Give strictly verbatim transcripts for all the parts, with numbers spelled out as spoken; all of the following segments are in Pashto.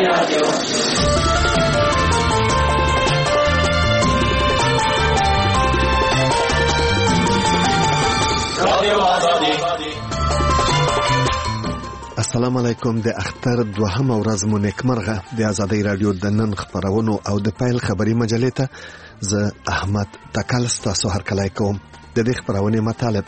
رادیو السلام علیکم. د اختر دوهمه ورځ مو نیکمرغه. د آزادۍ رادیو د نن خبرونو او د پیل خبري مجلې ته زه احمد تکل ستاسو هرکلی کوم. د دې خبرونې مطالب: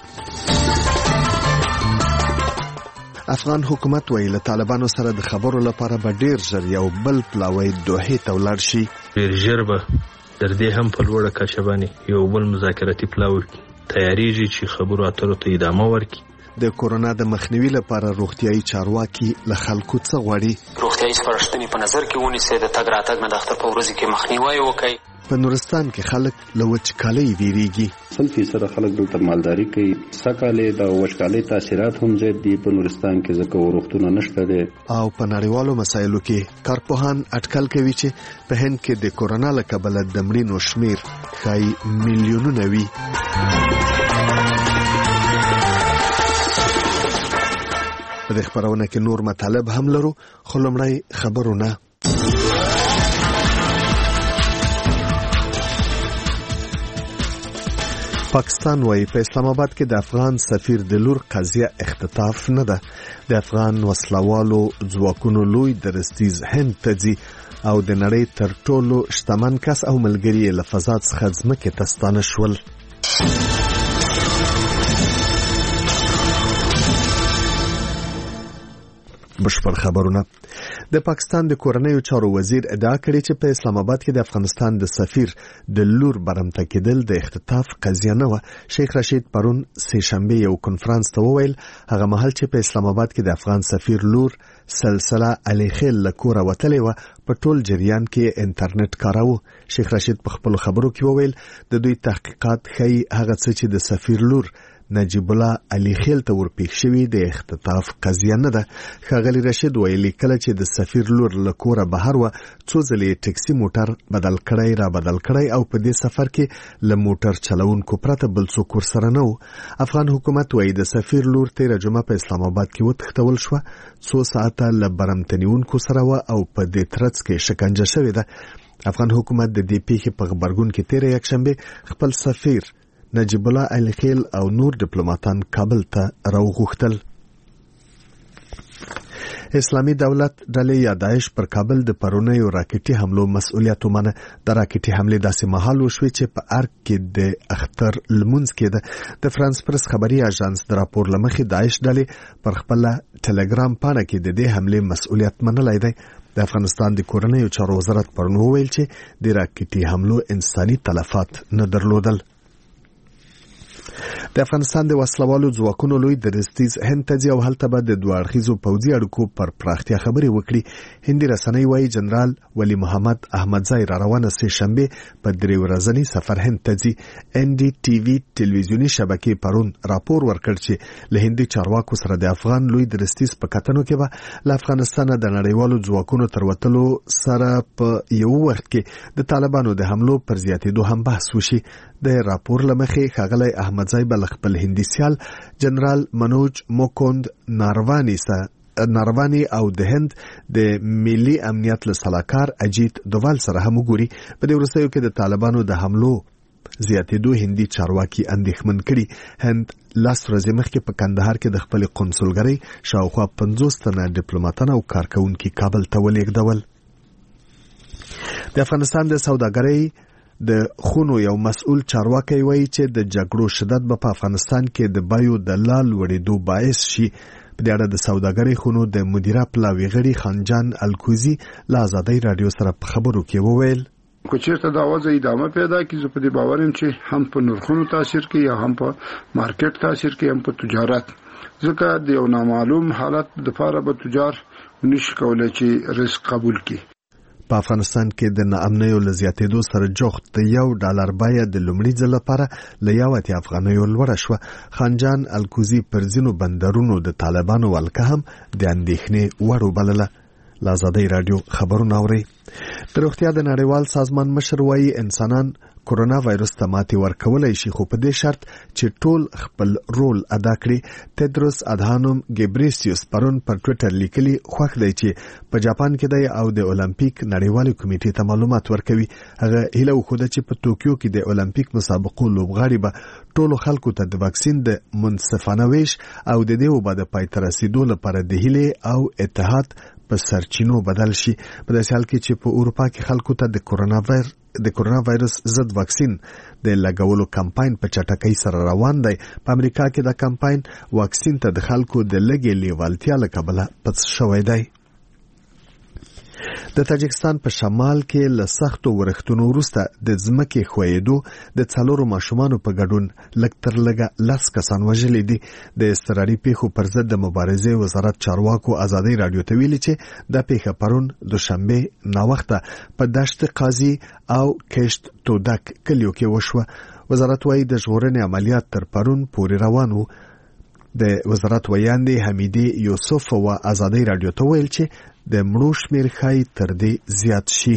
افغان حکومت ویل له طالبانو سره د خبرو لپاره به ډیر ژر یو بل پلاوی دوحې ته ولاړ شي. ډیر ژر به در دې هم په لوړه کچه باندې یو بل مذاکراتي پلاوی تیاریږي چې خبرو اترو ته ادامه ورکړي. د کورونا د مخنیوي لپاره روغتیايي چارواکي له خلکو څه غواړي؟ روغتیايي سپارښتنې په نظر کې ونیسي، د تګ راتګ نه د اختر په ورځ کې مخنیوي وکړي. په نورستان کې خلک له وچکالۍ ویریږي. سل فیصد خلک دلته مالداري کوي. سکهاله د وچکالۍ تاثیرات هم زیات دي په نورستان کې، ځکه ورښتونه نشته دي. او په نړیوالو مسایلو کې کارپوهان اټکل کوي چې په هند کې د کورونا له کبله د مړینو شمیر ښایي میلیونونه وي. په دې خبرونه کې نور مطالب هم لرو، خو لومړی خبرونه. پاکستان وايي په اسلام آباد کې د افغان سفیر د لور قضیه اختطاف نه ده. د افغان وسلوالو ځواکونو لوی درستیز هند ته ځي او د نړۍ تر ټولو شتمن کس او ملګری له فضا څخه ځمکې ته ستانه شول. بشپړ خبرونه. د پاکستان د کورنیو چارو وزیر ادعا کړې چې په اسلام آباد کې د افغانستان د سفیر د لور برمته کېدل د اختطاف قضیه نه و. شیخ رشید پرون سه شنبه یو کنفرانس ته وویل هغه مهال چې په اسلام آباد کې د افغان سفیر لور سلسله علی خیل له کوره وتلې و، په ټول جریان کې انټرنیټ کاراوه. شیخ رشید په خپل خبرو کې وویل د دوی تحقیقات ښیي هغه څه چې د سفیر لور نجیب الله علی خیل ته ورپېښ شوی د اختطاف قضیه نه ده. ښاغلی رشید ویلي کله چې د سفیر لور له کوره بهر و، څو ځلې ټکسي موټر بدل کړی را بدل کړی او په دې سفر کې له موټر چلونکو پرته بل څوک ورسره نه و. افغان حکومت وایي د سفیر لور تېره جمعه په اسلام آباد کې وتښتول شوه، څو ساعته له برمته نیونکو سره و او په دې ترڅ کې شکنجه شوې ده. افغان حکومت د دې پیښې په غبرګون کې تېره یکشنبه خپل سفیر نجیب الله علی خیل او نور ډیپلوماټان کابل ته راوغوښتل. اسلامي دولت ډلې یا داعش پر کابل د پرونیو راکټي حملو مسؤلیت ومنه. د راکټي حملې داسې مهال وشوې چې په ارګ کې د اختر لمونځ کېده. د فرانس پرس خبري اژانس د راپور لمخې داعش ډلې پر خپل ټلګرام پاڼه کې د دې حملې مسؤلیت منلای دی. د افغانستان د کورنیو چارو وزارت پرون وویل چې د راکټي حملو انساني تلفات نه درلودل. د افغانستان د وسلوالو ځواکونو لوی درستیز هند ته ځي او هلته به د دوه اړخیزو پوځي اړیکو پر پراختیا خبرې وکړي. هندي رسنۍ وایي جنرال ولی محمد احمدزی را روانه سه شنبه په درې ورځني سفر هند ته ځي. ان ډي ټي وي ټلویزیونی شبکې پرون راپور ورکړ چې له هندي چارواکو سره د افغان لوی درستیز په کتنو کې به له افغانستان د نړیوالو ځواکونو تر وتلو سره په یو وخت کې د طالبانو د حملو پر زیاتېدو هم بحث وشي. د راپور لمخې ښاغلی احمدزی بل خپل هندي سیال جنرال منوج موکوند ناروانی سره ناروانی او د هند د ملي امنیت له سلاکار اجیت دوال سره هم وګوري. په دې وروستیو کې د طالبانو د حملو زیاتېدو هندي چارواکي اندېښمن کړي. هند لاس ورځې مخکې په کندهار کې د خپل قونسلګرۍ شاوخوا پنځوس تنه ډیپلوماټان او کارکونکي کابل ته ولېږدول. د افغانستان د سوداګرۍ د خونو یو مسؤل چارواکي وایي چې د جګړو شدت به په افغانستان کې د بایو د لال وړېدو باعث شي. په دې اړه د سوداګرۍ خونو د مدیره پلاوي غړي خانجان الکوزي له آزادۍ رادیو سره په خبرو کې وویل که چیرته دا وضع ادامه پیدا کړي زه په دې باور یم چې هم په نرخونو تاثیر کوي یا هم په مارکیټ تاثیر کوي، هم په تجارت، ځکه د یو نامعلوم حالت د لپاره به تجار نشي کولای چې رزق قبول کړي. په افغانستان کې د ناامنیو له زیاتېدو سره جوخت د یو ډالر بیه د لومړي ځل لپاره له یو اتیا افغانیو لوړه شوه. خانجان الکوزي پر ځینو بندرونو د طالبانو ولکه هم د اندېښنې وړ وبلله. له ازادۍ راډیو خبرونه اورئ. د روغتیا د نړیوال سازمان مشر وایي انسانان کورونا وایرس ته ماتې ورکولی شي، خو په دې شرط چې ټول خپل رول ادا کړي. تدروس ادهانوم ګبریسیوس پرون پر ټویټر لیکلي خوښ دی چې په جاپان کې دی او د اولمپیک نړیوالې کمیټې ته معلومات ورکوي. هغه هیله وښوده چې په توکیو کې د اولمپیک مسابقو لوبغاړي به ټولو خلکو ته د واکسین د منصفانه ویش او د دې وبا د پای ته رسیدو لپاره د هیلې او اتحاد په سرچینو بدل شي. په داسې حال کې چې په اروپا کې خلکو ته د کورونا وایرس د کورونا وایرس ضد واکسین د لګولو کمپاین په چټکۍ سره روان دی. په امریکا کې دا کمپاین واکسین ته د خلکو د لګې لیوالتیا له کبله پڅ شوی دی. د تاجکستان په شمال کې له سختو ورښتونو وروسته د ځمکې ښویېدو د څلورو ماشومانو په ګډون لږ تر لږه لس کسان وژلي دي. د اضطراري پیښو پر ضد د مبارزې وزارت چارواکو ازادۍ راډیو ته ویلي چې دا پیښه پرون دوشنبه ناوخته په دشت قاضي او کشت تودک کلیو کې وشوه. وزارت وايي د ژغورنې عملیات تر پرون پورې روان وو. د وزارت ویاندې حمیدې یوسف و ازادۍ راډیو ته ویل چې د مړو شمیر ښایي تر دې زیات شي.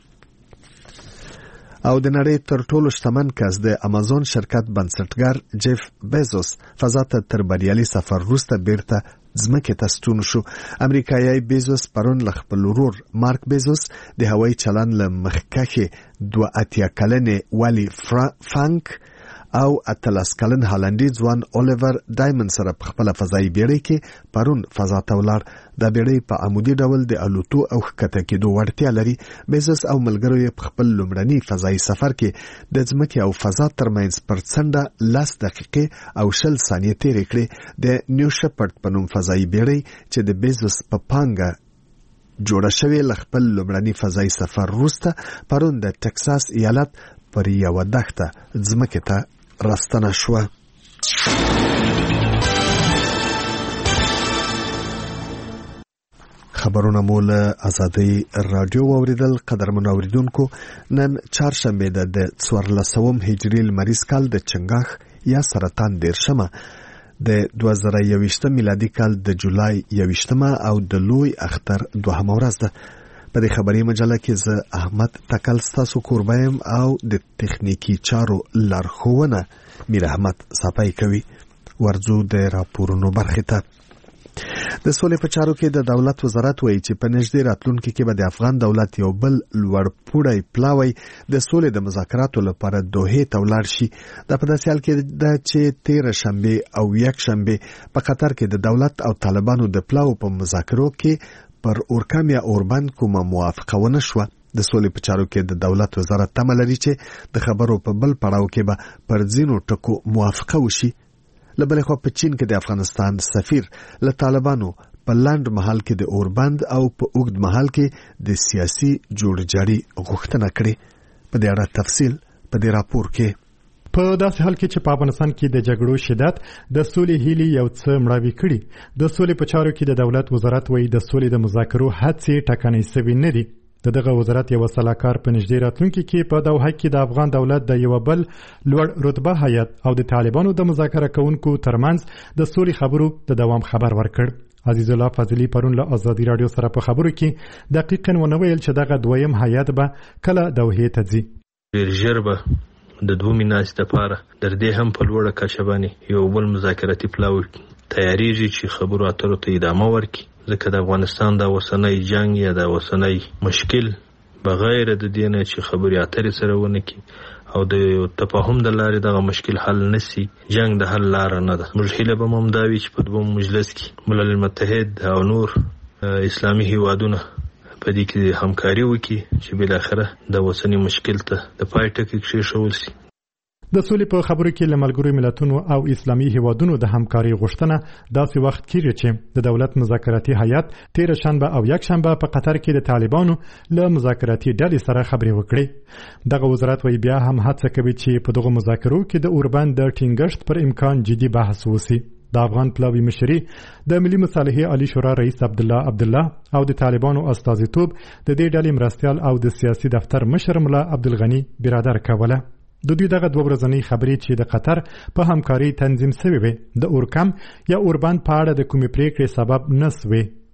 او د نړۍ تر ټولو شتمن کس د امازون شرکت بنسټګر جیف بیزوس فضا ته تر بریالي سفر وروسته بیرته ځمکې ته ستون شو. امریکایي بیزوس پرون له خپل ورور مارک بیزوس د هوایي چلن له مخکښې دوه اتیا کلنې والی فانک او اتلس کلن هالندي ځوان الیور ډایمن سره په خپل فضایي بیړۍ کې پرون فضا ته ولاړ. دا بیړۍ په عمودي ډول د الوتو او ښکته کېدو وړتیا لري. بیزوس او ملګرو یې په خپل لومړني فضایي سفر کې د ځمکې او فضا ترمنځ پر څنډه لس دقیقې او شل ثانیې تېرې کړې. د نیو شپرد په نوم فضایي بیړۍ چې د بیزوس په پانګه جوړه شوې له خپل لومړني فضایي سفر وروسته پرون د ټکساس ایالت پر یوه دښته ځمکې ته راستنه شوه. خبرونه مو له ازادۍ راډیو واوریدل. قدرمنو اوریدونکو، نن چهارشنبه ده د څوارلسم هجري لمریز کال د چنګاښ یا سرطان دیرشمه د دوه زره یوویشتم میلادي کال د جولای یوویشتمه او د لوی اختر دوهمه ورځ ده. په دې خبري مجله کې زه احمد تکل ستاسو کوربایم او د تخنیکی چارو لارښوونه میر احمد صاپای کوي. ورځو د راپورونو برخې ته. د سولې په چارو کې د دولت وزارت وایي چې په نږدې راتلونکي کې به د افغان دولت یو بل لوړپوړی پلاوی د سولې د مذاکراتو لپاره دوحې ته ولاړ شي. دا په داسې حال کې ده چې تېره شنبه او یک شنبه په قطر کې د دولت او طالبانو د پلاو په مذاکرو کې پر اورکام یا اوربند کومه موافقه ونه شوه. د سولې په چارو کې د دولت وزارت تمه لري چې د خبرو په بل پړاو کې به پر ځینو ټکو موافقه وشي. له بلې خوا په چین کې د افغانستان سفیر له طالبانو په لنډ مهال کې د اوربند او په اوږد مهال کې د سیاسي جوړجاړي غوښتنه کړې. په دې اړه تفصیل په دې راپور کې. په داسې حال کې چې په افغانستان کې د جګړو شدت د سولې هیلې یو څه مړاوي کړي. د سولې په چارو کې د دولت وزارت وایي د سولې د مذاکرو هڅې ټکنۍ سوي نه دي. د دغه وزارت یو سلاکار په نږدې راتلونکي کې په دوحه کې د افغان دولت د یو بل لوړ رتبه هیات او د طالبانو د مذاکره کوونکو ترمنځ د سولې خبرو د دوام خبر ورکړ. عزیز الله فضلی پرون له ازادي رادیو سره په خبرو کې دقیقاً ونه ویل چې دغه دویم هیات به کله دوحې ته ځي. ډېر ژر به د دوه میاشتې لپاره در دې هم په لوړه کچه باندې یو بل مذاکراتي پلاو تیاریږي چې خبرو اترو ته ادامه ورکړي. ځکه د افغانستان د اوسنی جنگ یا د اوسنی مشکل بغیر د دې نه چې خبرې اترې سره ونه کړي او د تفاهم د لارې دغه مشکل حل نشي، جنگ د حل لاره نه ده. موږ هیله به هم دا وي چې په دویم مجلس کې ملل متحد او نور اسلامي هیوادونه په دې کې همکاري وکړي چې بالاخره د اوسنی مشکل ته د پای ټکی کېښودل شي. د سولې په خبرو کې له ملګرو ملتونو او اسلامي هیوادونو د همکاري غوښتنه داسې وخت کېږي چې د دولت مذاکراتي هیات تېره شنبه او یک شنبه په قطر کې د طالبانو له مذاکراتي ډلې سره خبرې وکړي. دغه وزارت وایي بیا هم هڅه کوي چې په دغه مذاکرو کې د اوربند د ټینګښت پر امکان جدي بحث وشي. د افغان پلاوي مشري د ملي مصالحې عالی شورا رئیس عبدالله عبدالله او د طالبانو استازیتوب د دې ډلې مرستیال او د سیاسي دفتر مشر ملا عبدالغني برادر کوله. د دوی دغه دوه ورځنۍ خبرې چې د قطر په همکاري تنظیم شوې وې د اورکم یا اوربند په اړه د کومې پریکړې سبب نه شوې.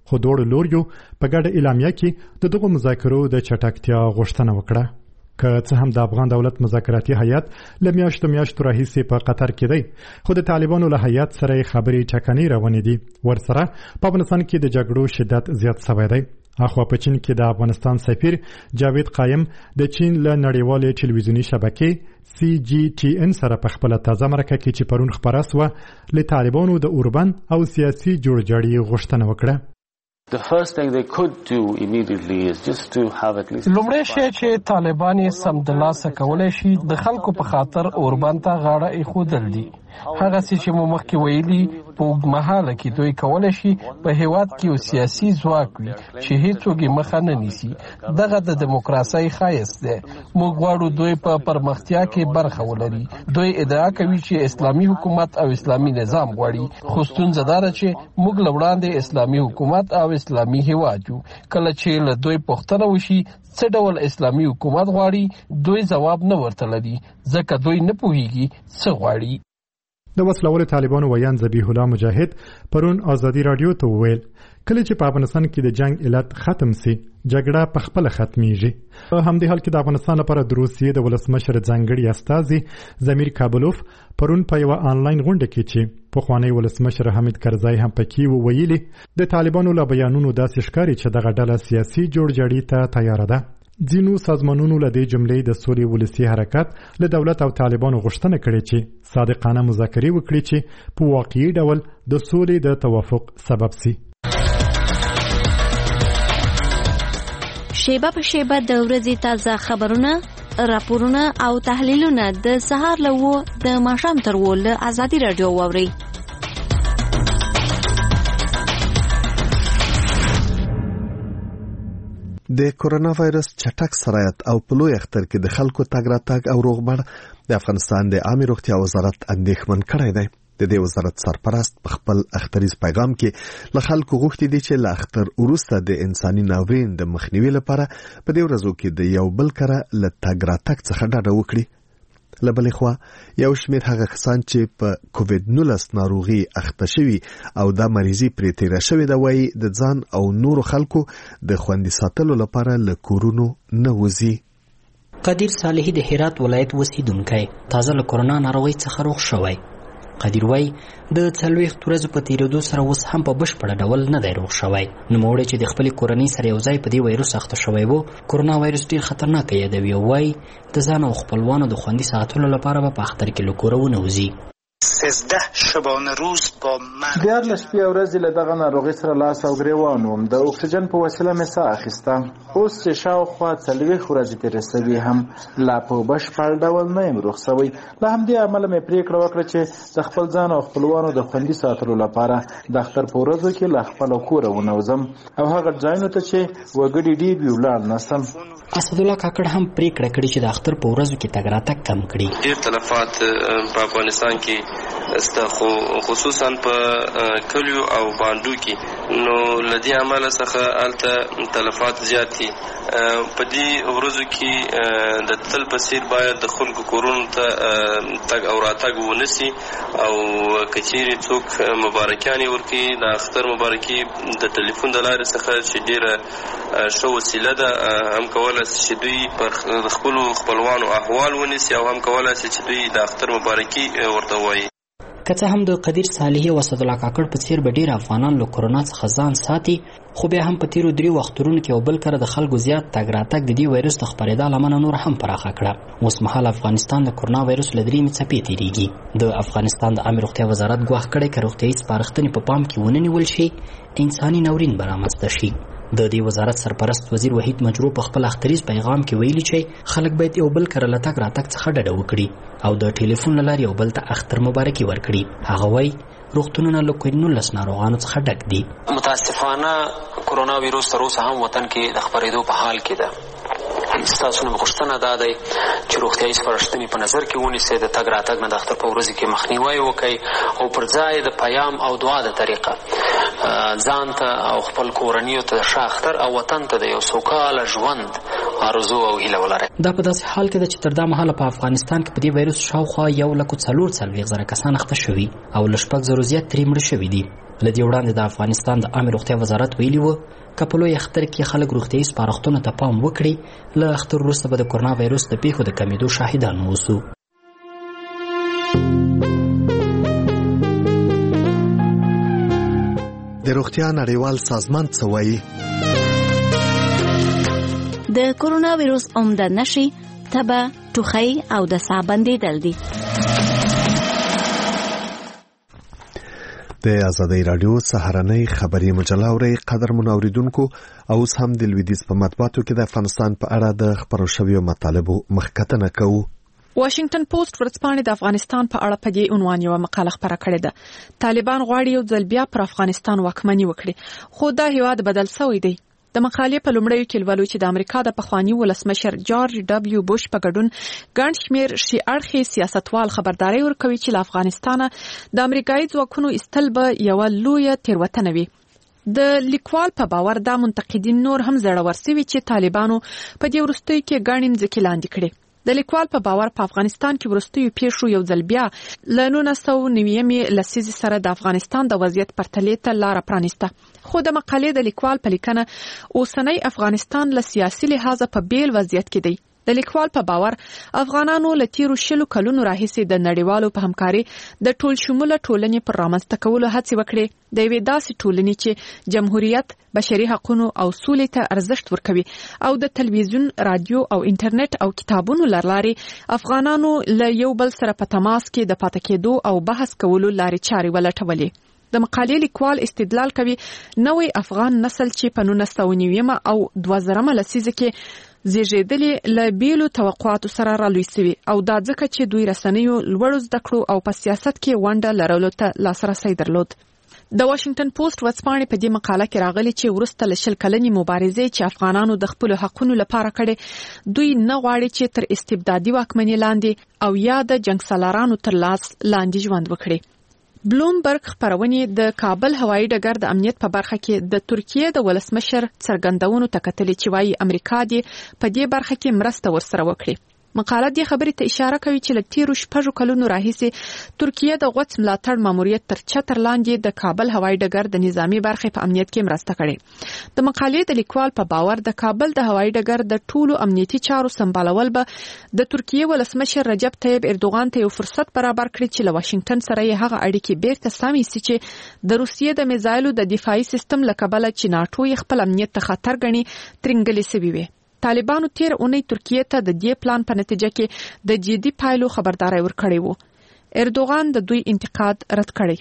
خو دواړو لوریو په ګډه اعلامیه کې د دغو مذاکرو د چټکتیا غوښتنه وکړه. که څه هم د افغان دولت مذاکراتي هیئت له میاشتو میاشتو راهیسې په قطر کې دی، خو د طالبانو له هیئت سره خبرې ټکنۍ روانې دي. ورسره په افغانستان کې د جګړو شدت زیات شوی دی. اخوا په چین کې د افغانستان سفیر جاوید قایم د چین له نړیوالې ټلویزیوني شبکې سی جی ټي ان سره په خپل تازه مرکه کې چې پرون خبره سوه له طالبانو د اوربند او سیاسي جوړجاړي غوښتنه وکړه. The first thing they could do immediately is just to have at least لومړی شی چې طالبان یې سمدلاسه کولی شي د خلکو په خاطر اوربند ته غاړه ایښودل دي. هغه څه چې مو مخکې ویلي په اوږدمهاله کې دوی کولی شي په هیواد کې یو سیاسي ځواک وي چې هیڅوک یې مخه نه نیسي. دغه د دیموکراسۍ ښایست دی. موږ غواړو دوی په پرمختیا کې برخه ولري. دوی ادعا کوي چې اسلامي حکومت او اسلامي نظام غواړي، خو ستونزه دا ده چې موږ له وړاندې اسلامي حکومت او اسلامي هیواد یو. کله چې له دوی پوښتنه وشي څه ډول اسلامي حکومت غواړي، دوی ځواب نه ورته لري ځکه دوی نه پوهیږي څه غواړي. د وسلوالو طالبانو ویان ذبیح الله مجاهد پرون آزادي رادیو ته وویل کله چې په افغانستان کې د جنگ علت ختم سي جګړه په خپل ختميږي. په همدې حال کې د افغانستان لپاره د روسیې د ولسمشر ځانګړي استازي زمیر کابلوف پرون په یو آنلاین غونډه کې چې پخوانی ولسمشر حامد کرزای هم پکې وویلي د طالبانو له بیانونو داسې ښکاري چې دغه ډله سیاسي جوړجاړي ته تیار ده. ځینو سازمانونو له دې جملې د سولې ولسي حرکت له دولت او طالبانو غوښتنه کړې چې صادقانه مذاکرې وکړي چې په واقعي ډول د سولې د توافق سبب سي. شیبه په شیبه د ورځې تازه خبرونه، راپورونه او تحلیلونه د سهار له وو د ماښام تر وو له آزادي رادیو واورئ. د کورونا وایرس چټک سرایت او په لوی اختر کې د خلکو تګ راتګ او روغبړ د افغانستان د عامه روغتیا وزارت اندېښمن کړی دی. د دې وزارت سرپرست په خپل اختریز پیغام کې له خلکو غوښتي دي چې له اختر وروسته د انساني ناورین د مخنیوي لپاره په دې ورځو کې د یو بل کره له تګ راتګ څخه ډډه وکړي. له بلې خوا یو شمېر هغه کسان چې په کووډ نولس ناروغي اخته شوي او دا مریضي پرې تیره شوې ده وایي د ځان او نورو خلکو د خوندي ساتلو لپاره له کورونو نه وځي. قدیر صالحي د هرات ولایت اوسیدونکی تازه له کورونا ناروغۍ څخه روغ شوی. قدیر وایي د څلوېښت ورځو په تیریدو سره اوس هم په بشپړه ډول نه دی روغ شوی. نوموړی چې د خپلې کورنۍ سره یو ځای په دې وایرس اخته شوی و کورونا وایرس ډېر خطرناک یادوي او وایي د ځان او خپلوانو د خوندي ساتلو لپاره به په اختر کې له کوره ونه وځي. سیزده شبانه روز با مرگ دیارلس شپې ورځې له دغه ناروغۍ سره لاس او ګریوان وم. د اکسیجن په وسیله مې ساه اخیسته. اوس چې شاوخوا څلوېښت ورځې تېرې سوي هم لا په بشپړ ډول نه یم روغ سوی. له همدې امله مې پرېکړه وکړه چې د خپل ځان او خپلوانو د خوندي ساتلو لپاره د اختر په ورځو کې له خپله کوره ونه وځم او هغه ځایونو ته چې وګړي ډېر وي ولاړ نه سم. اسدالله کاکړ هم پرېکړه کړې چې د اختر په ورځو کې تګ راتګ کم کړي. ډېر تلفات په افغانستان کې سته، خو خصوصا په کلیو او باندو کې نو له دې عمله څخه هلته تلفات زیات دي. په دې ورځو کې د تل په څېر باید د خلکو کورونو ته تګ او راتګ ونسي او که چیرې څوک مبارکیانې ورکړي د اختر مبارکي د ټلیفون د لارې څخه چې ډېره ښه وسیله ده، هم کولی شي چې دوی پر خپلو خپلوانو احوال ونیسي او هم کولی شي چې دوی د اختر مبارکي ورته ووایي. که څه هم د قدیر صالحي او اسدالله کاکړ په څېر به ډېر افغانان له کورونا څخه ځان ساتي، خو بیا هم په تیرو دریو اخترونو کې یو بل کره د خلکو زیات تګ راتګ د دې وایرس د خپرېدا لمنه نور هم پراخه کړه. اوس مهال افغانستان د کورونا وایرس له درېیمې څپې تېرېږي. د افغانستان د عامې روغتیا وزارت ګواښ کړی که روغتیایي سپارښتنې په پام کې ونه نیول شي انساني ناورین به رامنځته شي. د دې وزارت سرپرست وزیر وحید مجروح په خپل اختریز پیغام کې ویلي چې خلک باید یو بل کره له تګ راتګ څخه ډډه وکړي او د ټلیفون له لارې یو بل ته اختر مبارکي ورکړي. هغه وایي روغتونونه له کووډ نولس ناروغانو څخه ډک دي. متاسفانه کورونا ویروس تر اوسه هم وطن کې د خپرېدو په حال کې ده. ستاسو نه غوښتنه دا دی چې روغتیایي سپارښتنې په نظر کې ونیسئ، د تګ راتګ نه د اختر په ورځو کې مخنیوی وکړئ او پر ځای د پیام او دعا د طریقه ځان ته او خپل کورنیو ته د ښه اختر او وطن ته د یو سوکاله ژوند آرزو او هیله ولرئ. دا په داسې حال کې ده چې تر دا مهاله په افغانستان کې په دې وایرس شاوخوا یو لک څلور څلوېښت زره کسان اخته شوي او له شپږ زرو زیات ترې مړه شوي دي. له دې وړاندې د افغانستان د عامې روغتیا وزارت ویلي وو که په لوی اختر کې خلک روغتیایي سپارښتنو ته پام وکړي له اختر وروسته به د کرونا وایرس د پیښو د کمېدو شاهدان اوسو. د روغتیا نړیوال سازمان څه وایي؟ د کرونا وایرس عمده نښې تبه، ټوخی او د ساه بندېدل دي. د آزادۍ راډیو سهارنۍ خبري مجله اورئ قدرمنو اوریدونکو، او اوس هم د لویدیځ په مطبوعاتو کې د افغانستان په اړه د خپرو شویو مطالبو مخکتنه کوو. واشنگټن پوسټ ورځپاڼې د افغانستان په اړه په دې عنوان یو مقاله خپره کړې ده. طالبان غواړي یو ځل بیا پر افغانستان واکمني وکړي، خو دا هیواد بدل شوی دی. د مقالې په لومړیو کې لولو چې د امریکا د پخواني ولسمشر جورج ډبلیو بوش په ګډون ګڼ شمېر شي اړخي سیاستوال خبرداري ورکوي چې له افغانستانه د امریکایي ځواکونو ایستل به یوه لویه تېروتنه وي. د لیکوال په باور دا منتقدین نور هم زړور سوي چې طالبانو په دې وروستیو کې ګڼې مځکې لاندې کړې. د لیکوال په باور په افغانستان کې وروستیو پیښو یو ځل بیا له نولس سوه نوي لسیزې سره د افغانستان د وضعیت پرتلې ته لاره پرانیسته. خو د مقالې د لیکوال په لیکنه اوسنی افغانستان له سیاسي لحاظه په بیل وضعیت کې دی. د لیکوال په باور افغانانو له تیرو شلو کلونو راهیسې د نړیوالو په همکاري د ټول شموله ټولنې پر رامنځته کولو هڅې وکړې، د یوې داسې ټولنې چې جمهوریت، بشري حقوقو او سولې ته ارزښت ورکوي او د تلویزیون، رادیو او انټرنیټ او کتابونو لارې افغانانو له یو بل سره په تماس کې د پاتې کېدو او بحث کولو لارې چارې ولټولې. د مقالې لیکوال استدلال کوي نوې افغان نسل چې په نولس سوه نوي او دوه زرمه لسیزه کې زیږیدلې له بیلو توقعاتو سره رالوی سوي، او دا ځکه چې دوی رسنیو، لوړو زده کړو او په سیاست کې ونډه لرلو ته لاسرسی درلود. د واشنگټن پوسټ ورځپاڼې په دې مقاله کې راغلي چې وروسته له شل کلنې مبارزې چې افغانانو د خپلو حقونو لپاره کړې، دوی نه غواړي چې تر استبدادي واکمنۍ لاندې او یا د جنګ سالارانو تر لاس لاندې ژوند وکړي. بلومبرګ خبرونې د کابل هوایي ډګر د امنیت په برخه کې د ترکیه د ولسمشر څرګندونو ته کتلې چې وايي امریکا دې په دې برخه کې مرسته ورسره وکړي. مقاله دې خبرې ته اشاره کوي چې له تیرو شپږو کلونو راهیسې ترکیه د غوڅ ملاتړ ماموریت تر چتر لاندې د کابل هوایي ډګر د نظامی برخې په امنیت کې مرسته کړې. د مقالې د لیکوال په باور د کابل د هوایي ډګر د ټولو امنیتي چارو سمبالول به د ترکیه ولسمشر رجب طیب اردوغان ته یو فرصت برابر کړي چې له واشنگټن سره یې هغه اړیکې بیرته سمې سي چې د روسیې د میزایلو د دفاعي سیستم له کبله چې ناټو یې خپل امنیت ته خطر ګڼي ترنګلې سوي وي. طالبانو تیر اونۍ ترکیه ته د دې پلان په نتیجه کې د جدي پایلو خبرداري ورکړې وو. اردوغان د دوی انتقاد رد کړی.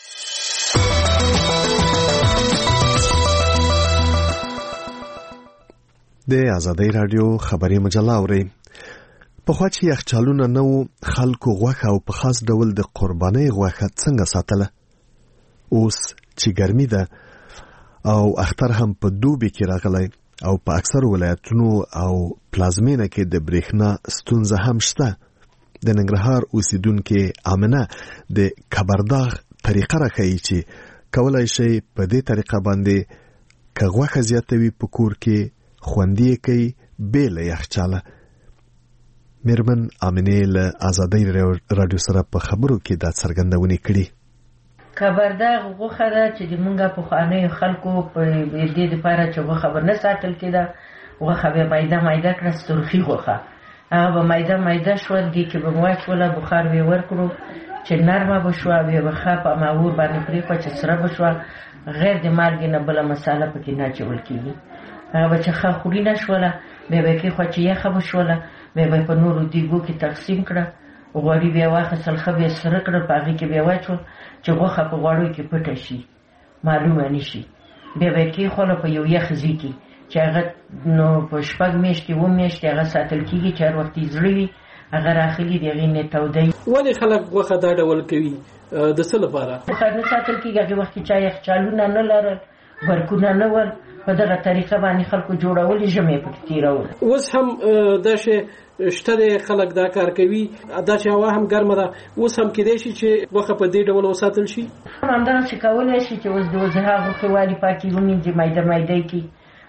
د آزادۍ راډیو خبري مجله اورئ. پخوا چې یخچالونه نه وو، خلکو غوښه او په خاص ډول د قربانۍ غوښه څنګه ساتله؟ اوس چې ګرمي ده او اختر هم په دوبي کې راغلی او په اکثر ولایتونو او پلازمینه کې د برېښنا ستونزه هم شته، د ننګرهار اوسیدونکو امنه د کبرداغ طریقه راښيي چې کولای شي په دې طریقه باندې که غوښه زیاتوي په کور کې خوندي کوي بې له یخچاله. میرمن امنه له آزادۍ راډیو سره په خبرو کې دا څرګندونې کړي. کبرداغ غوښه ده چې د مونږه پخوانیو خلکو په دې لپاره چې غوښه به نه ساتل کېده، غوښه به میده میده کړه، سرخي غوښه هغه به میده میده شول، دې کې به واچوله، بخار به یې ورکړو چې نرمه به شوه، بیا به ښه په ماور باندې پرېښوه چې سره به شوه، غیر د مالګې نه بله مساله پکې نه اچول کېږي. هغه به چې ښه خورینه شوله، بیا به یې کېښوه چې یخه به شوله، بیا به یې په نورو دیګو کې تقسیم کړه، غوړي بیا واخیستل، ښه بیا سره کړل، په هغې کې بیا واچول چې غوښه په غوړو کې پټه شي، معلومه نه شي. بیا به یې کېښوله په یو یخ ځای کې چې هغه نو په شپږ میاشتې اووه میاشتې هغه ساتل کېږي چې هر وخت یې زړه وي هغه راخلي د هغې نه تودوي. ولې خلک غوښه دا ډول کوي؟ د څه لپاره؟ غوښه نه ساتل کېږي، هغې وخت کې چا یخچالونه نه لرل، برکونه نه ول، په دغه طریقه باندې خلکو جوړولې، ژمی پکې تېرول. اوس هم دا شی شته دی، خلک دا کار کوي، دا چې هوا هم ګرمه ده، اوس هم کېدای شي چې غوښه په دې ډول وساتل شي؟ همدغسې کولی شي چې اوس د وزها غوښې والي پاکې ومینځي، میده میده کړي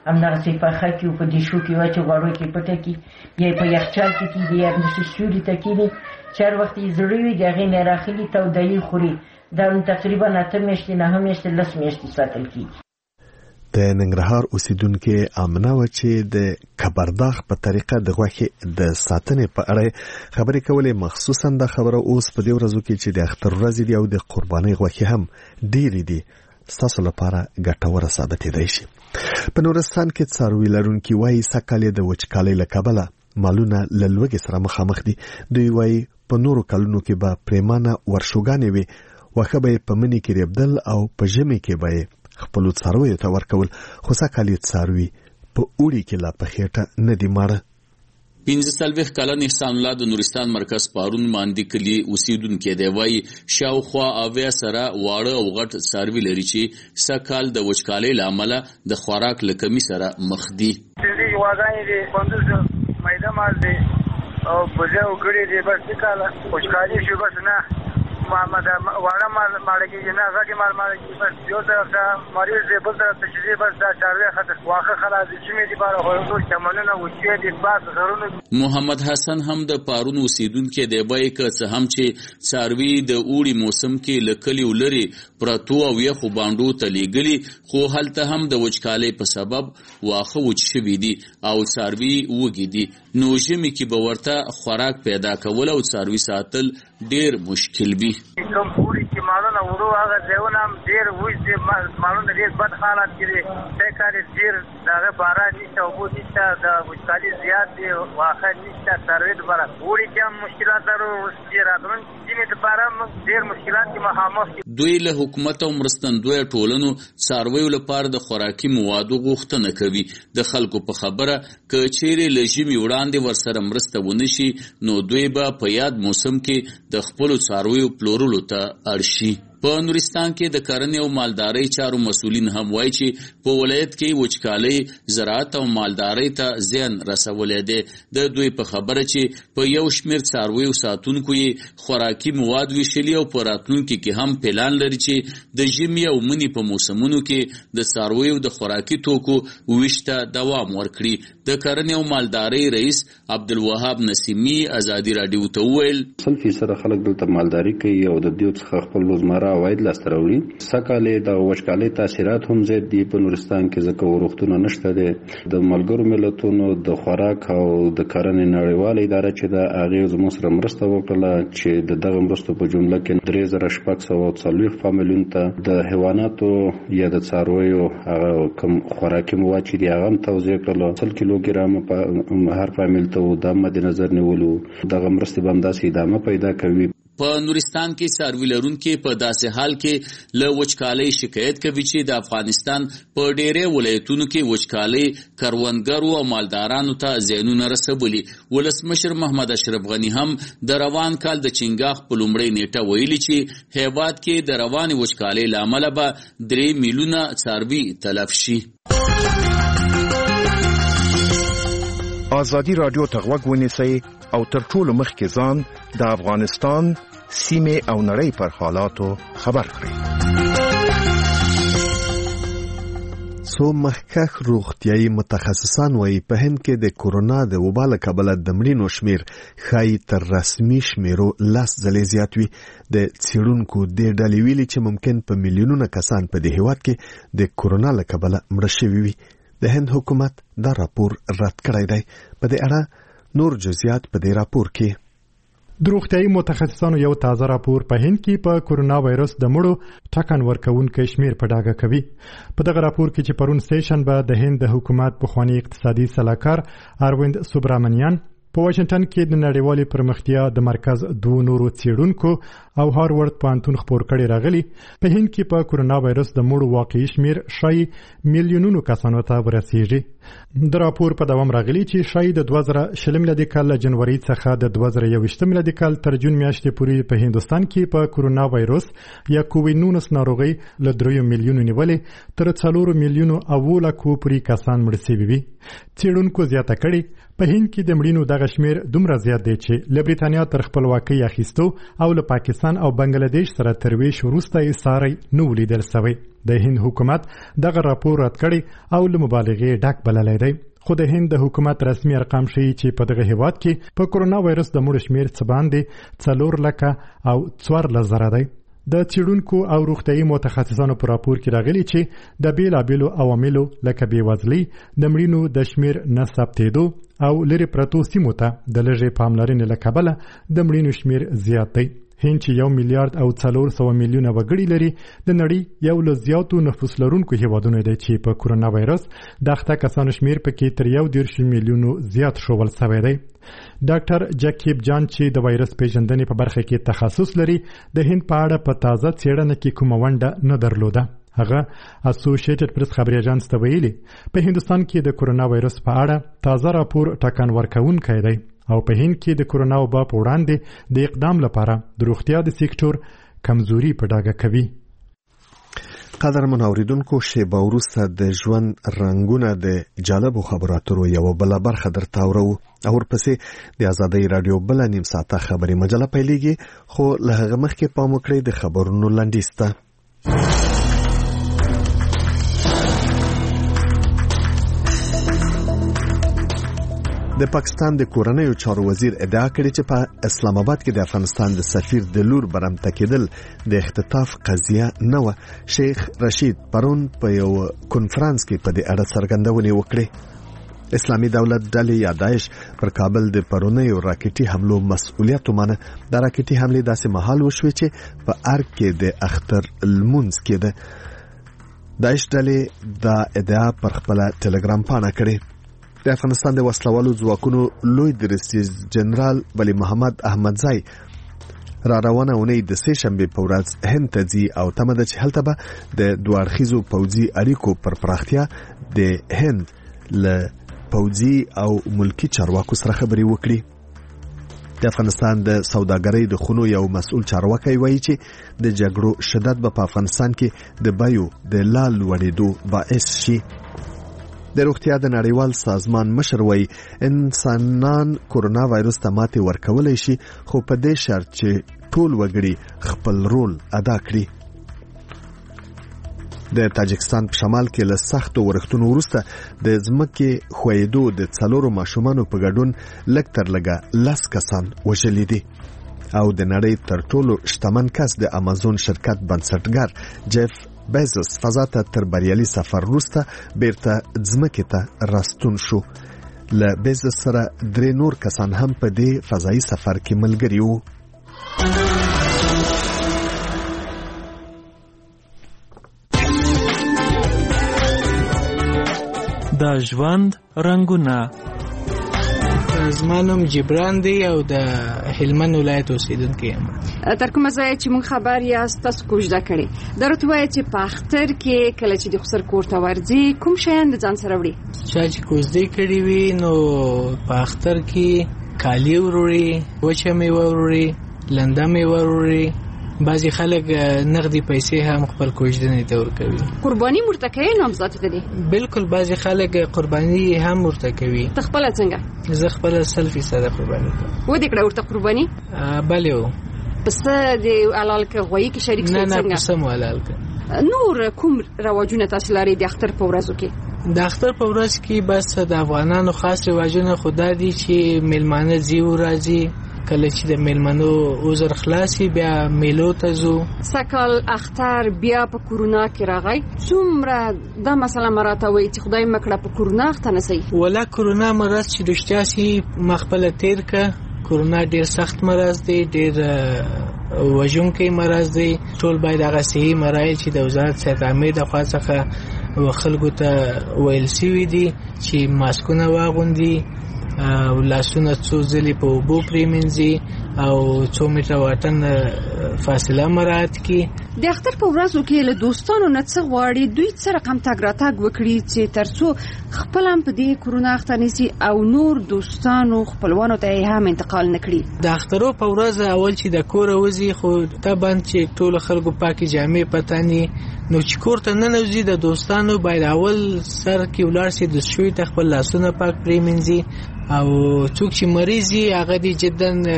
همدغسې پخه کړي او په دیشو کې واچو غوړو کې پټه کړي یا په یخچال کې کېږدي یا همداسې سیوري ته کېږدي چې هر وخت یې زړه وي د هغې نه راخلي تودهیي خوري دا تقریبا اته میاشتې نهه میاشتې لس میاشتې ساتل کېږي. د ننګرهار اوسیدونکو آمنه و چې د کبرداغ په طریقه د غوښې د ساتنې په اړه خبرې کولې، مخصوصا د خبره اوس په دې ورځو کې چې د اختر ورځې دي او د قربانۍ غوښې هم ډېرې دي ستاسو لپاره ګټوره ثابتېدای شي. په نورستان کې څاروي لرونکي وایي سږکال د وچکالۍ له کبله مالونه له لوږې سره مخامخ دي. دوی وایي په نورو کلونو کې به پریمانه ورشوګانې وي، واښه به یې په مني کې ریبدل او په ژمي کې به یې خپلو څارویو ته ورکول، خو سږکال یې څاروي په اوړي کې لا په خېټه نه دي ماړه. پنځه څلوېښت کلن احسان الله د نورستان مرکز پارون ماندي کلي اوسیدونکی دی. وایي شاوخوا اویا سره واړه او غټ څاروي لري چې سږکال د وچکالۍ له امله د خوراک له کمي سره مخ دي. غواګانې دي، پنځوس میده مال دی او بوزه وګړي دي. بس سږکال وچکالي شو، بس نه واړه مال ماړه کېږي، نه غټې مال ماړه کېږي. بس یو طرف ته مریض دی، بل طرف ته چې دی بس دا څاروي ختم واښه خلاص دي، ژمې دپاره خو ټول چمنونه وچې دي، باس غرونه. محمد حسن هم د پارون اوسیدونکی دی. وایي که څه هم چې څاروي د اوړي موسم کې له کلیو لرې پرتو او یخو بانډو ته لیږلي، خو هلته هم د وچکالۍ په سبب واښه وچ شوي دي او څاروي وږي دي، نو ژمي کې به ورته خوراک پیدا کول او څاروي ساتل ډېر مشکل وي. کوم اوړي چې مالونه وړو هغه ځایونه هم ډېر وچ دي، مالونه ډېر بد حالات کې دي. سږ کال یې ډېر د هغه باران نشته، اوبه نشته، د وچکالي زیات دی، واښه نشته څاروي دپاره. اوړي کې هم مشکلات لرو، اوس چې راتلونکي ژمي دپاره موږ ډېر مشکلات کې مخامخ یو. دوی له حکومت او مرستندویه ټولنو څارویو لپاره د خوراکي موادو غوښتنه کوي. د خلکو په خبره که چیرې له ژمي وړاندې ورسره مرسته ونه شي، نو دوی به په یاد موسم کې د خپلو څارویو پلورلو ته اړ شي. په نورستان کې د کرنې او مالدارۍ چارو مسؤلین هم وایي چې په ولایت کې وچکالۍ زراعت او مالدارۍ ته زیان رسولی دی. د دوی په خبره چې په یو شمېر څارویو ساتونکو یې خوراکي مواد ویشلي او په راتلونکي کې هم پلان لري چې د ژمي او مني په موسمونو کې د څارویو د خوراکي توکو ویش ته دوام ورکړي. د کرنې او مالدارۍ رئیس عبدالوهاب نسیمي ازادي راډیو ته وویل سل فیصده خلک دلته مالداري کوي او د دې څخه خپل روزمره عواید لاسته راوړي. سږکال د وچکالۍ تاثیرات هم زیات دي په نورستان کې، ځکه روغتونونه نشته دي. د ملګرو ملتونو د خوراک او د کرنې نړیواله اداره چې د هغې زموږ سره مرسته وکړله چې د دغه مرستو په جمله کې درې زره شپږ سوه څلوېښت فامیلونو ته د حیواناتو یا د څارویو هغه کوم خوراکي مواد چې دي هغه هم توزیع کړله. سل کیلوګرامه په هر فامیل ته دا مد نظر نیولو. دغه مرستې به همداسې ادامه پیدا کوي. په نورستان کې څاروي لرونکي په داسې حال کې له وچکالۍ شکایت کوي چې د افغانستان په ډېری ولایتونو کې وچکالۍ کروندګرو او مالدارانو ته زیانونه رسولي. ولسمشر محمد اشرف غني هم د روان کال د چنګاښ په لومړۍ نیټه ویلي چې هیواد کې د روانې وچکالۍ له امله به درې میلیونه څاروي تلف شي. ازادي راډیو ته غوږ ونیسئ او تر ټولو مخکې ځان د افغانستان سیمه او نړۍ پر حالاتو خبر کړئ. څو مخکښ روغتیايي متخصصان وایي په هند کې د کورونا د وبا له کبله د مړینو شمیر ښایي تر رسمي شمیرو لس ځلې زیات وي. د څېړونکو دې ډلې ویلي چې ممکن په میلیونونه کسان په دې هېواد کې د کورونا له کبله مړه شوي وي. د هند حکومت دا راپور رد کړی دی. په دې اړه نور جزئیات په دې راپور کې. د روغتیايي متخصصانو یو تازه راپور په هند کې په کورونا وایرس د مړو ټاکن ورکوونکي شمیر په ډاګه کوي. په دغه راپور کې چې پرون سټیشن به د هند د حکومت پخوانی اقتصادي سلاکار ارویند سوبرامنیان په واشنگټن کې د نړیوالې پرمختیا د مرکز دوه نورو څېړونکو او هاروارد پوهنتون خپور کړي راغلي. په هند کې په کورونا وایرس د مړو واقعي شمیر شایي میلیونونو کسانو ته ورسیږي. د راپور په دوام راغلي چې شایي د دوه زره شلم میلادي کال له جنوري څخه د دوه زره یوویشتم میلادي کال تر جون میاشتې پورې په هندستان کې په کورونا وایرس یا کووډ نولس ناروغي له درې میلیونو نیولې تر څلور میلیونو او لکو پورې کسان مړ شوي وي. څېړونکو زیاته کړې په هند کې د مړینو دغه شمیر دومره زیات دی چې له بریتانیا تر خپلواکۍ اخیستو او له پاکستان او بنگلاديش سره تر ویش وروسته یې ساری نه ولیدل شوی. د هند حکومت دغه راپور رد کړی او له مبالغې ډک بللی دی. خو د هند د حکومت رسمي ارقام ښیي چې په دغه هیواد کې په کورونا وایرس د مړو شمیر څه باندې څلور لکه او څوارلس زره دی. د څېړونکو او روغتیايي متخصصانو په راپور کې راغلي چې د بیلابیلو عواملو لکه بېوزلۍ د مړینو د شمیر نه ثبتېدو او لرې پرتو سیمو ته د لږې پاملرنې له کبله د مړینو شمیر زیات دی. هند چې یو میلیارډ او څلور سوه میلیونه وګړي لري د نړۍ یو له زیاتو نفوس لرونکو هیوادونو دی چې په کورونا وایرس د اخته کسانو شمیر پکې تر یو دېرش میلیونو زیات ښوول سوی دی. ډاکټر جاکیب جان چې د وایرس پیژندنې په برخه کې تخصص لري د هند په اړه په تازه څېړنه کې کومه ونډه نه درلوده. هغه اسوسییټډ پریس خبري اژانس ته ویلي په هندستان کې د کورونا وایرس په اړه تازه راپور ټکان ورکوونکی دی او په هند کې د کورونا وبا په وړاندې د اقدام لپاره د روغتیا د سکتور کمزوري په ډاګه کوي. قدرمن اوریدونکو شیبه وروسته د ژوند رنګونه د جالبو خبرو اترو یوه بله برخه درته اورو او ورپسې د ازادۍ راډیو بله نیم ساعته خبري مجله پیلېږي، خو له هغه مخکې پام وکړئ د خبرونو لنډیز ته. د پاکستان د کورنیو چارو وزیر ادعا کړې چې په اسلام آباد کې د افغانستان د سفیر د لور برمته کېدل د اختطاف قضیه نه وه. شیخ رشید پرون په یو کنفرانس کې په دې اړه څرګندونې وکړې. اسلامي دولت ډلې یا داعش پر کابل د پرونیو راکټي حملو مسؤلیت ومانه. دا راکټي حملې داسې مهال وشوې چې په ارګ کې د اختر لمونځ کېده. داعش ډلې دا ادعا پر خپله ټلګرام پاڼه کړې. د افغانستان د وسلوالو ځواکونو لوی درستیز جنرال ولی محمد احمدزی را روانه اونۍ د سې شنبې په ورځ هند ته ځي او تمه ده چې هلته به د دوه اړخیزو پوځي اړیکو پر پراختیا د هند له پوځي او ملکي چارواکو سره خبرې وکړي. د افغانستان د سوداګرۍ د خونو یو مسؤل چارواکی وایي چې د جګړو شدت به په افغانستان کې د بیو د لا لوړېدو باعث شي. د روغتیا د نړیوال سازمان مشر وایي انسانان کورونا وایرس ته ماتې ورکولی شي، خو په دې شرط چې ټول وګړي خپل رول ادا کړي. د تاجکستان په شمال کې له سختو ورښتونو وروسته د ځمکې ښویېدو د څلورو ماشومانو په ګډون لږ تر لږه لس کسان وژلي دي او د نړۍ تر ټولو شتمن کس د امازون شرکت بنسټګر جیف بیزوس فضا ته تر بریالي سفر وروسته بیرته ځمکې ته راستون شو. له بیزوس سره درې نور کسان هم په دې فضایي سفر کې ملګري وو. د ژوند رنګونه. زما نوم جبران دی او د هلمند ولایت اوسیدونکی یم. تر کومه ځایه چې موږ خبر یاست تاسو کوژده کړې دا راته وایي چې په اختر کې کله چې د خسر کور ته ورځي کوم شیان د ځان سره وړي؟ چا چې کوژدې کړې وي نو په اختر کې کالي وروړي، وچه میوه وروړي، لنده میوه وروړي. بعضې خلک نغدي پیسې هم خپل کوژدنې ته ورکوي. قرباني ورته کوي نامزد ته دي؟ بالکل بعضې خلک قرباني هم ورته کوي. ته خپله څنګه؟ زه خپله سل فیصده قرباني کوم. ودې کړه ورته قرباني؟ بلې و. پسه دې حلال که غویي کې شریک نه نه پسه مو حلال که. نور کوم رواجونه تاسو لرئ د اختر په ورځو کې؟ د اختر په ورځ کې بس د افغانانو خاص رواجونه خو دا دي چې میلمانه ځي وراځي. کله چې د میلمنو عذر خلاصي بیا میلو ته ځو. سکل اختر بیا په کورونا کې راغی. څومره دا مسله مراته وایي چې خدای مکړه په کورونا اخته نه سي؟ ولا کورونا مرض چې رښتیا سي مخبله تیر که. کورونا ډیر سخت مرض دی، ډیر وژونکی مرض دی. ټول باید هغه صحي مراحل چې د وزارت صحت عامې د خوا څخه خلکو ته ویل سوي دي چې ماسکونه واغوندي او لاسونه څو ځلې په اوبو پرېمنځي او څو میټره واټن فاصله مراعات کړي. د اختر په ورځو کې له دوستانو نه څه غواړي دوی څه رقم تګ راتګ وکړي چې تر څو خپل هم په دې کورونا اخته نشي او نور دوستانو خپلوانو ته هم انتقال نه کړي؟ د اخترو په ورځ اول چې د کوره وځي خو طبعا چې ټول خلکو پاکي جامې پتاني نو چې کور ته ننوځي د دوستانو باید اول سر کې ولاړ سي د شوي ته خپل لاسونه پاک پرېمنځي او څوک چې مریض وي هغه دې جدا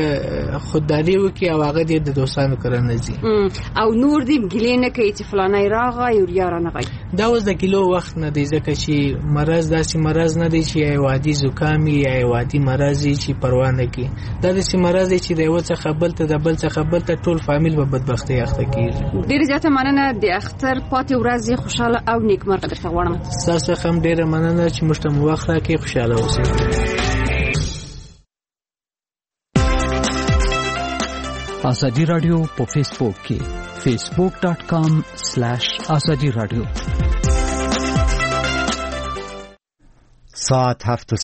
خودداري وکړي او هغه دې د دوستانو کره نه ځي او نور دې ګیلې نه کوي چې فلانی راغی او یا رانغی. دا اوس د ګیلو وخت نه دی ځکه چې مرض داسې مرض نه دی چې یو عادي زکام یا یو عادي مرض چې پروا نه کوي. دا داسې مرض دی چې د یو څخه بل ته د بل څخه بل ته ټول فامیل په بدبختۍ اخته کیږي. ډېر زیاته مننه د اختر پاتې ورځې خوشاله او نیکمرغه درته غواړم. ستاسو څخه هم ډېره مننه چې موږ ته مو وخت راکړئ. خوشاله اوسئ. ازادي رادیو په فیسبوک کې facebook dot com slash azadi radio. ساعت هفت